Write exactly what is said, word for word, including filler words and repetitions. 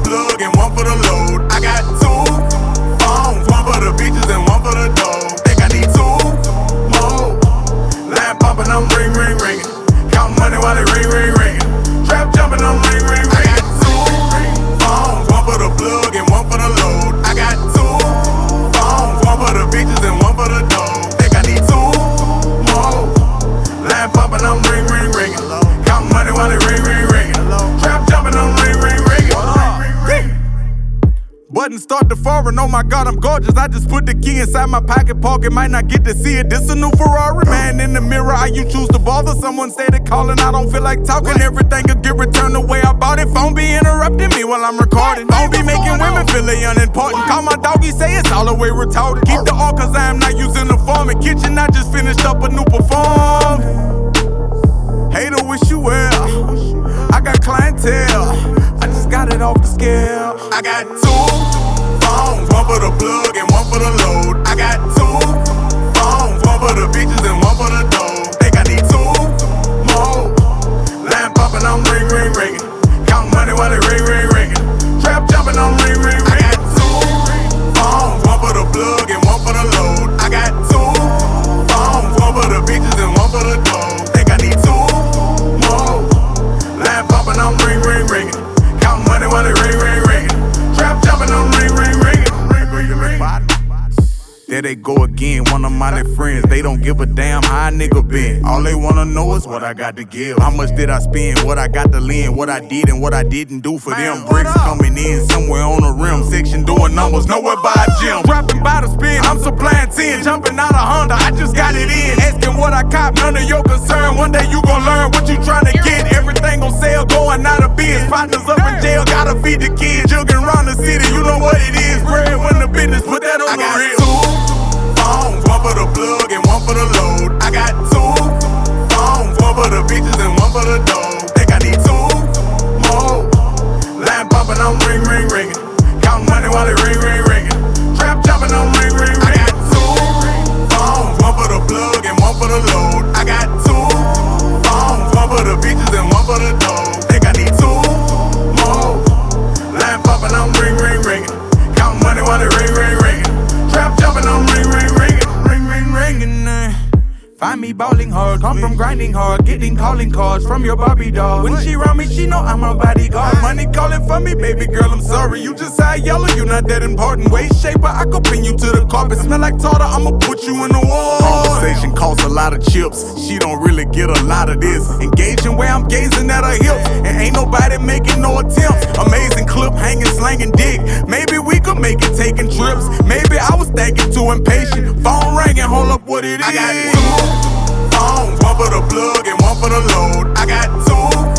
plug and one for the load. I got two phones, one for the bitches and one for the dough. Think I need two more. Line poppin', I'm ring, ring, ringin'. Count money while it ring, ring, ringin'. Trap jumpin', I'm ring, ring, ringin'. I got two phones, one for the plug and one for the load. I got two phones, one for the bitches and one for the dough. Think I need two more. Line poppin', I'm ring, ring, ringin'. Count money while it ring, ring, ringin'. Trap jumpin', I'm ring, ring, ringin'. Button start to foreign, oh my God, I'm gorgeous. I just put the key inside my pocket pocket, might not get to see it. This a new Ferrari, man in the mirror. How you choose to bother? Someone started calling, I don't feel like talking. Everything could get returned the way I bought it. Phone be interrupting me while I'm recording. Phone be making women feel they unimportant. Call my doggy, say it's all the way retarded. Keep the all cause I am not using the form. In kitchen, I just finished up a new perform. Hater, wish you well. I got clientele, I just got it off the scale. I got two phones, one for the plug and one for the load. I got two phones, one for the bitches and one for the dough. Think I need two more. Line poppin', I'm ring, ring, ringin'. Count money while it ring, ring, ringin'. Trap jumpin', I'm ring, ring, ringin'. I got two phones, one for the plug and one for the load. I got two phones, one for the bitches and one for the dough. Think I need two more. Line poppin', I'm ring, ring, ringin'. Count money while it ring, ring, ringin'. Trap jumpin', I'm ring, ring, ringin'. There they go again, one of my little friends. They don't give a damn how a nigga been. All they wanna know is what I got to give. How much did I spend, what I got to lend, what I did and what I didn't do for them. Bricks coming in somewhere on the rim. Section doing numbers, nowhere by a gym. Dropping by the spin, I'm supplying ten. Jumping out of Honda, I just got it in. Asking what I cop, none of your concern. One day you gon' learn what you tryna get. Everything on sale, going out of biz. Partners up in jail, gotta feed the kids. Jugging around the city, you know what it is. Bread when the business, put that on the real. One for the plug and one for the load. I got two phones, one for the bitches and one for the dough. Think I need two more. Line poppin', I'm ring, ring, ringin'. Count money while it ring, ring, ringin'. Trap jumpin', I'm ring, ring, ringin'. I got two phones, one for the plug and one for the load. I got two phones, one for the bitches and one for the dough. Think I need two more. Line poppin', I'm ring, ring, ringin'. Count money while it ring, ring, ringin'. Trap jumpin', I'm ring, ring, ringin'. Find me ballin' hard, come from grinding hard, getting calling cards from your Barbie doll. When she around me, she know I'm a bodyguard. Money calling for me, baby girl, I'm sorry. You just high yellow, you not that important. Waist shaper, I could pin you to the carpet. Smell like tartar, I'ma put you in the wall. Conversation costs a lot of chips, she don't really get a lot of this. Engaging where I'm gazing at her hips, and ain't nobody making no attempts. Amazing clip, hanging, slanging dick. Maybe we could make it taking trips. Maybe I was thinking too impatient. Phone ringing, hold up what it is. I got two phones, one for the plug and one for the load. I got two